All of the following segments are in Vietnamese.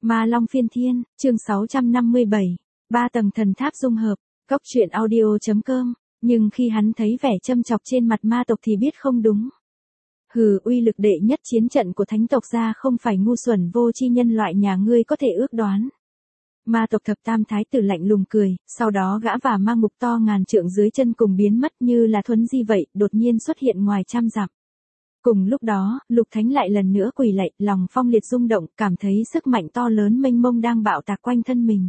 Ma Long Phiên Thiên, chương 657, 3 tầng thần tháp dung hợp, Cốc truyện audio.com, nhưng khi hắn thấy vẻ châm chọc trên mặt ma tộc thì biết không đúng. Hừ, uy lực đệ nhất chiến trận của thánh tộc ra không phải ngu xuẩn vô tri nhân loại nhà ngươi có thể ước đoán. Ma tộc thập tam thái tử lạnh lùng cười, sau đó gã và ma ngục to ngàn trượng dưới chân cùng biến mất như là thuấn di vậy, đột nhiên xuất hiện ngoài trăm dặm. Cùng lúc đó, Lục Thánh lại lần nữa quỳ lạy, lòng Phong Liệt rung động, cảm thấy sức mạnh to lớn mênh mông đang bạo tạc quanh thân mình.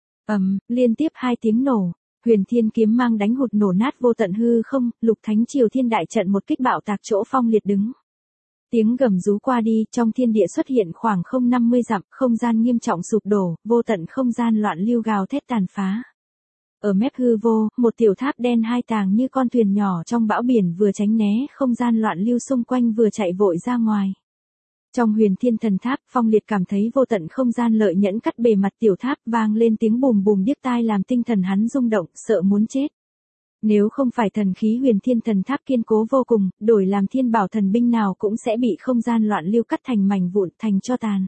Liên tiếp 2 tiếng nổ, Huyền Thiên kiếm mang đánh hụt nổ nát vô tận hư không, Lục Thánh Triều Thiên đại trận một kích bạo tạc chỗ Phong Liệt đứng. Tiếng gầm rú qua đi, trong thiên địa xuất hiện khoảng 50 dặm, không gian nghiêm trọng sụp đổ, vô tận không gian loạn lưu gào thét tàn phá. Ở mép hư vô, một tiểu tháp đen hai tàng như con thuyền nhỏ trong bão biển vừa tránh né không gian loạn lưu xung quanh vừa chạy vội ra ngoài. Trong Huyền Thiên thần tháp, Phong Liệt cảm thấy vô tận không gian lợi nhẫn cắt bề mặt tiểu tháp, vang lên tiếng bùm bùm điếc tai làm tinh thần hắn rung động, sợ muốn chết. Nếu không phải thần khí Huyền Thiên thần tháp kiên cố vô cùng, đổi làm thiên bảo thần binh nào cũng sẽ bị không gian loạn lưu cắt thành mảnh vụn, thành tro tàn.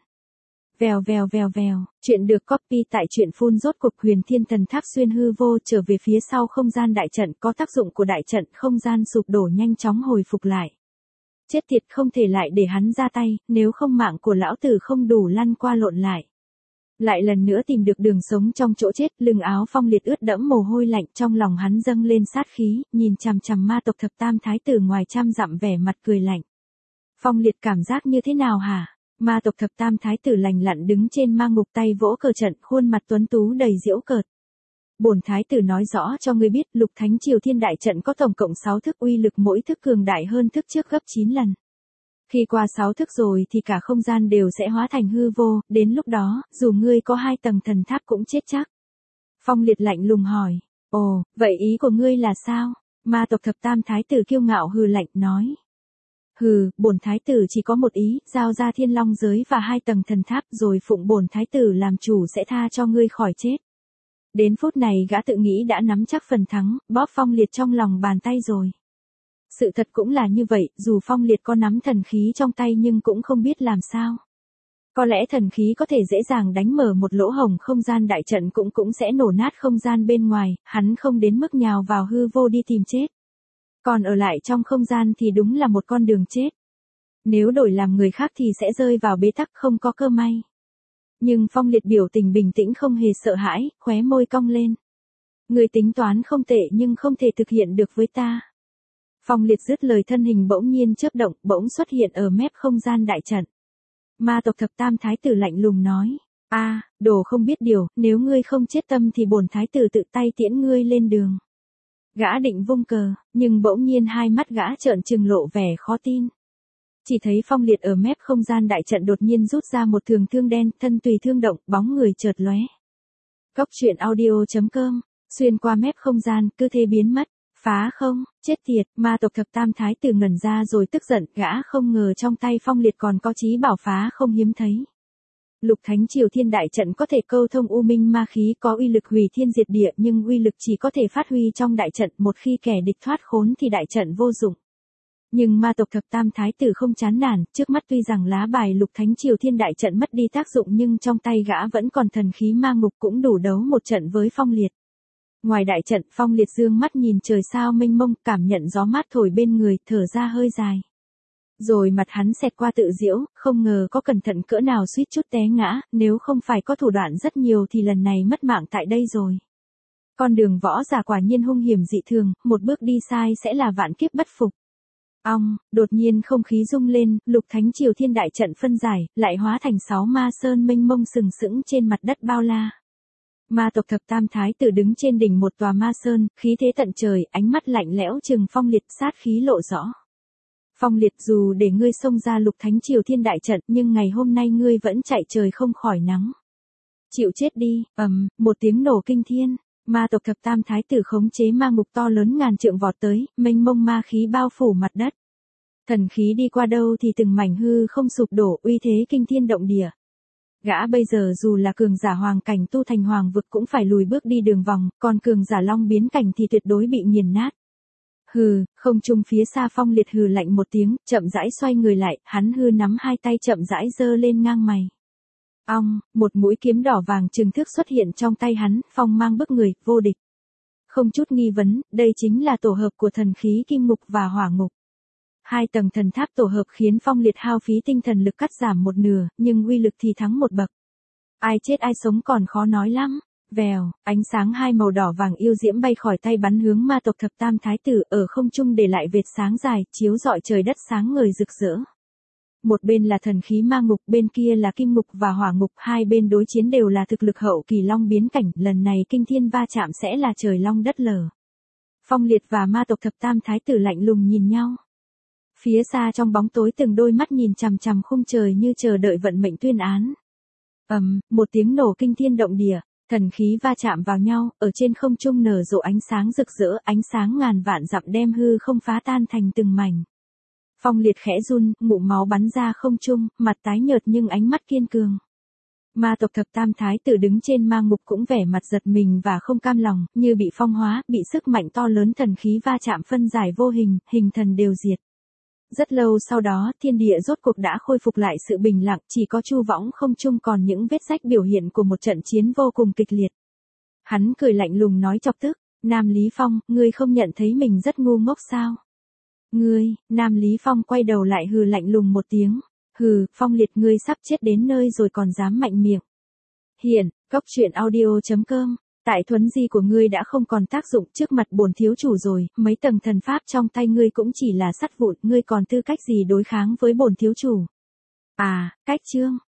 Vèo vèo vèo vèo, chuyện được copy tại truyện phun rốt cuộc. Huyền Thiên thần tháp xuyên hư vô trở về phía sau không gian đại trận, có tác dụng của đại trận, không gian sụp đổ nhanh chóng hồi phục lại. Chết tiệt, không thể lại để hắn ra tay, nếu không mạng của lão tử không đủ lăn qua lộn lại. Lại lần nữa tìm được đường sống trong chỗ chết, lưng áo Phong Liệt ướt đẫm mồ hôi lạnh, trong lòng hắn dâng lên sát khí, nhìn chằm chằm ma tộc thập tam thái tử ngoài trăm dặm vẻ mặt cười lạnh. Phong Liệt cảm giác như thế nào hả? Ma tộc thập tam thái tử lành lặn đứng trên ma ngục, tay vỗ cờ trận, khuôn mặt tuấn tú đầy giễu cợt. Bổn thái tử nói rõ cho ngươi biết, Lục Thánh Triều Thiên đại trận có tổng cộng 6 thức, uy lực mỗi thức cường đại hơn thức trước gấp 9 lần. Khi qua 6 thức rồi thì cả không gian đều sẽ hóa thành hư vô, đến lúc đó, dù ngươi có 2 tầng thần tháp cũng chết chắc. Phong Liệt lạnh lùng hỏi, ồ, vậy ý của ngươi là sao? Ma tộc thập tam thái tử kiêu ngạo hừ lạnh nói. Hừ, bổn thái tử chỉ có một ý, giao ra Thiên Long giới và 2 tầng thần tháp rồi phụng bổn thái tử làm chủ sẽ tha cho ngươi khỏi chết. Đến phút này gã tự nghĩ đã nắm chắc phần thắng, bóp Phong Liệt trong lòng bàn tay rồi. Sự thật cũng là như vậy, dù Phong Liệt có nắm thần khí trong tay nhưng cũng không biết làm sao. Có lẽ thần khí có thể dễ dàng đánh mở một lỗ hổng không gian đại trận cũng sẽ nổ nát không gian bên ngoài, hắn không đến mức nhào vào hư vô đi tìm chết. Còn ở lại trong không gian thì đúng là một con đường chết. Nếu đổi làm người khác thì sẽ rơi vào bế tắc không có cơ may. Nhưng Phong Liệt biểu tình bình tĩnh không hề sợ hãi, khóe môi cong lên. Người tính toán không tệ nhưng không thể thực hiện được với ta. Phong Liệt dứt lời, thân hình bỗng nhiên chớp động, bỗng xuất hiện ở mép không gian đại trận. Ma tộc thập tam thái tử lạnh lùng nói, đồ không biết điều, nếu ngươi không chết tâm thì bổn thái tử tự tay tiễn ngươi lên đường. Gã định vung cờ, nhưng bỗng nhiên hai mắt gã trợn trừng lộ vẻ khó tin. Chỉ thấy Phong Liệt ở mép không gian đại trận đột nhiên rút ra một trường thương đen, thân tùy thương động, bóng người chợt lóe. Cốc truyện audio.com, xuyên qua mép không gian, cứ thế biến mất. Phá không, chết tiệt, ma tộc thập tam thái tử ngẩn ra rồi tức giận, gã không ngờ trong tay Phong Liệt còn có chí bảo phá không hiếm thấy. Lục Thánh Triều Thiên đại trận có thể câu thông u minh ma khí, có uy lực hủy thiên diệt địa, nhưng uy lực chỉ có thể phát huy trong đại trận, một khi kẻ địch thoát khốn thì đại trận vô dụng. Nhưng ma tộc thập tam thái tử không chán nản, trước mắt tuy rằng lá bài Lục Thánh Triều Thiên đại trận mất đi tác dụng nhưng trong tay gã vẫn còn thần khí ma ngục, cũng đủ đấu một trận với Phong Liệt. Ngoài đại trận, Phong Liệt dương mắt nhìn trời sao mênh mông, cảm nhận gió mát thổi bên người, thở ra hơi dài. Rồi mặt hắn xẹt qua tự giễu, không ngờ có cẩn thận cỡ nào suýt chút té ngã, nếu không phải có thủ đoạn rất nhiều thì lần này mất mạng tại đây rồi. Con đường võ giả quả nhiên hung hiểm dị thường, một bước đi sai sẽ là vạn kiếp bất phục. Đột nhiên không khí rung lên, Lục Thánh Triều Thiên đại trận phân giải, lại hóa thành 6 ma sơn mênh mông sừng sững trên mặt đất bao la. Ma tộc thập tam thái tử đứng trên đỉnh một tòa ma sơn, khí thế tận trời, ánh mắt lạnh lẽo trừng Phong Liệt, sát khí lộ rõ. Phong Liệt, dù để ngươi xông ra Lục Thánh Triều Thiên đại trận, nhưng ngày hôm nay ngươi vẫn chạy trời không khỏi nắng. Chịu chết đi, một tiếng nổ kinh thiên, ma tộc thập tam thái tử khống chế ma ngục to lớn ngàn trượng vọt tới, mênh mông ma khí bao phủ mặt đất. Thần khí đi qua đâu thì từng mảnh hư không sụp đổ, uy thế kinh thiên động địa. Gã bây giờ dù là cường giả hoàng cảnh tu thành hoàng vực cũng phải lùi bước đi đường vòng, còn cường giả long biến cảnh thì tuyệt đối bị nghiền nát. Hừ, không trung phía xa Phong Liệt hừ lạnh một tiếng, chậm rãi xoay người lại, hắn hư nắm hai tay chậm rãi giơ lên ngang mày. Ong, một mũi kiếm đỏ vàng chừng thước xuất hiện trong tay hắn, phong mang bức người, vô địch. Không chút nghi vấn, đây chính là tổ hợp của thần khí kim ngục và hỏa ngục. 2 tầng thần tháp tổ hợp khiến Phong Liệt hao phí tinh thần lực cắt giảm một nửa, nhưng uy lực thì thắng một bậc. Ai chết ai sống còn khó nói lắm. Vèo, ánh sáng 2 màu đỏ vàng yêu diễm bay khỏi tay bắn hướng ma tộc thập tam thái tử, ở không trung để lại vệt sáng dài, chiếu rọi trời đất sáng ngời rực rỡ. Một bên là thần khí ma ngục, bên kia là kim ngục và hỏa ngục, hai bên đối chiến đều là thực lực hậu kỳ long biến cảnh, lần này kinh thiên va chạm sẽ là trời long đất lở. Phong Liệt và ma tộc thập tam thái tử lạnh lùng nhìn nhau. Phía xa trong bóng tối từng đôi mắt nhìn chằm chằm khung trời như chờ đợi vận mệnh tuyên án. Một tiếng nổ kinh thiên động địa, thần khí va chạm vào nhau, ở trên không trung nở rộ ánh sáng rực rỡ, ánh sáng ngàn vạn dặm đem hư không phá tan thành từng mảnh. Phong Liệt khẽ run, ngụm máu bắn ra không trung, mặt tái nhợt nhưng ánh mắt kiên cường. Ma tộc thập tam thái tử đứng trên ma ngục cũng vẻ mặt giật mình và không cam lòng, như bị phong hóa, bị sức mạnh to lớn thần khí va chạm phân giải vô hình, hình thần đều diệt. Rất lâu sau đó, thiên địa rốt cuộc đã khôi phục lại sự bình lặng, chỉ có chu võng không trung còn những vết rách biểu hiện của một trận chiến vô cùng kịch liệt. Hắn cười lạnh lùng nói chọc tức, Nam Lý Phong, ngươi không nhận thấy mình rất ngu ngốc sao? Ngươi, Nam Lý Phong quay đầu lại hừ lạnh lùng một tiếng. Hừ, Phong Liệt ngươi sắp chết đến nơi rồi còn dám mạnh miệng. Hiện, Cốc truyện audio.com, tại thuấn di của ngươi đã không còn tác dụng trước mặt bổn thiếu chủ rồi, mấy tầng thần pháp trong tay ngươi cũng chỉ là sắt vụn, ngươi còn tư cách gì đối kháng với bổn thiếu chủ? À, cách chương.